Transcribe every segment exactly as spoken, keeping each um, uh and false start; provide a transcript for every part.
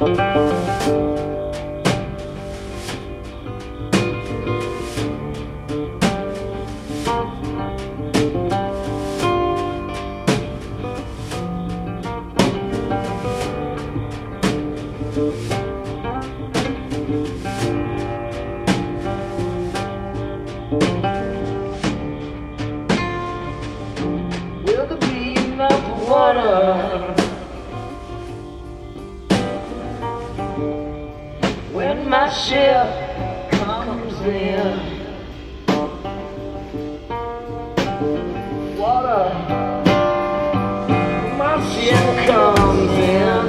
Will there be enough water when my ship comes in? Water, my ship comes in.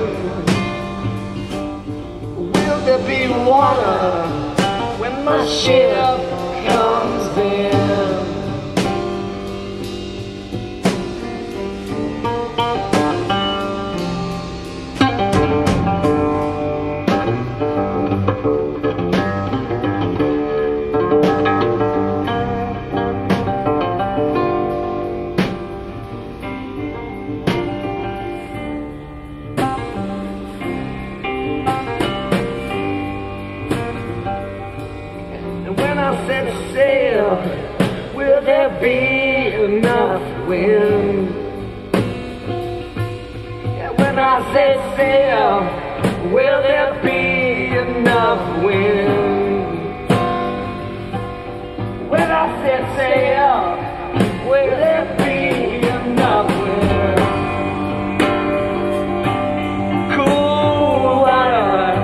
Will there be water when my ship comes in? When I set sail, will there be enough wind? Yeah, when I set sail, will there be enough wind? When I set sail, will there be enough wind? Cool water,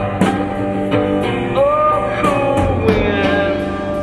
oh cool wind.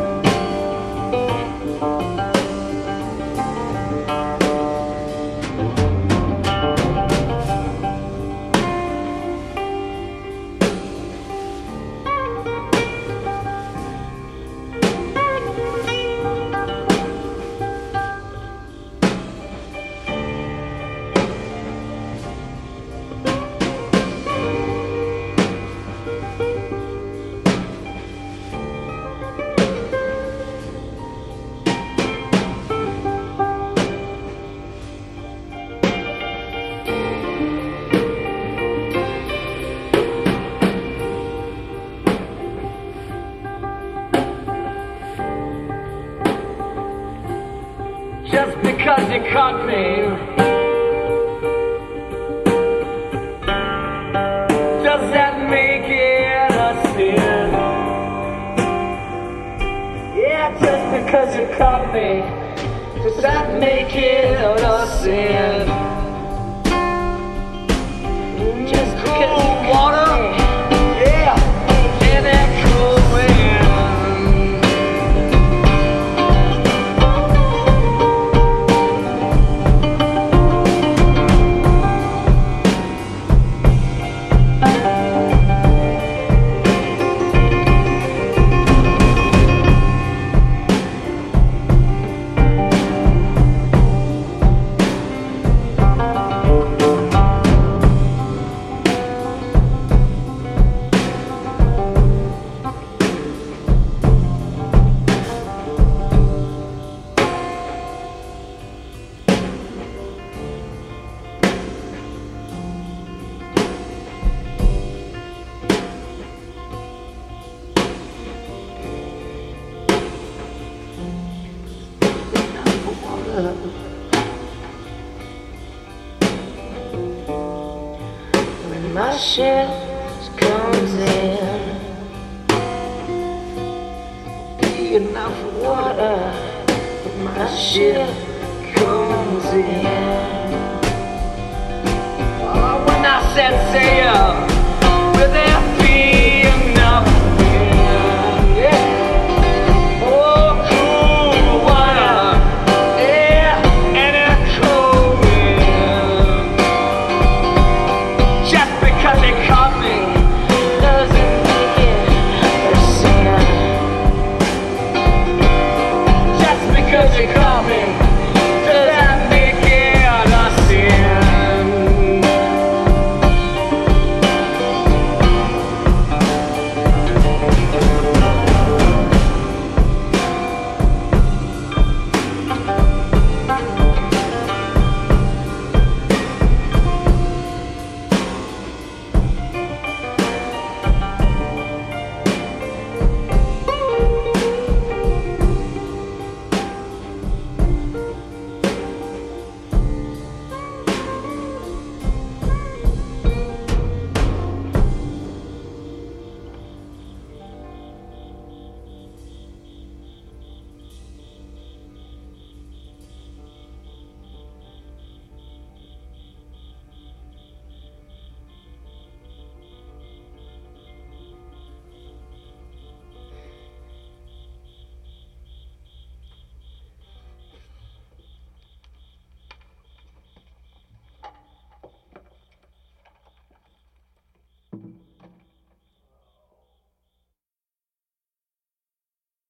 Just because you caught me does that make it a sin? Yeah, just because you caught me does that make it a sin? Just because you water, yeah, and that cool wind. When my ship comes in, be enough water. When my ship comes in, oh, when I set sail.